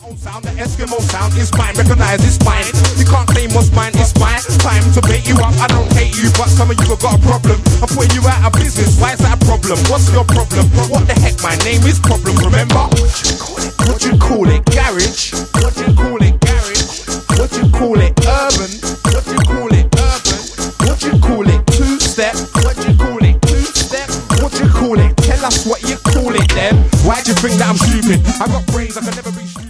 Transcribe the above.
own sound, the Eskimo sound is mine. Recognize it's mine. You can't claim what's mine, it's mine. Time to bait you up. I don't hate you, but some of you have got a problem. I'm putting you out of business. Why is that a problem? What's your problem? What the heck? My name is Problem. Remember? What you call it? Garage? What you call it? Garage? What you call it? Urban? What you call it? Urban? What you call it? Two-step? What you call it? Two-step? What you call it? Tell us what you call it then. Why do you think that I'm stupid? I got brains, I can never be stupid.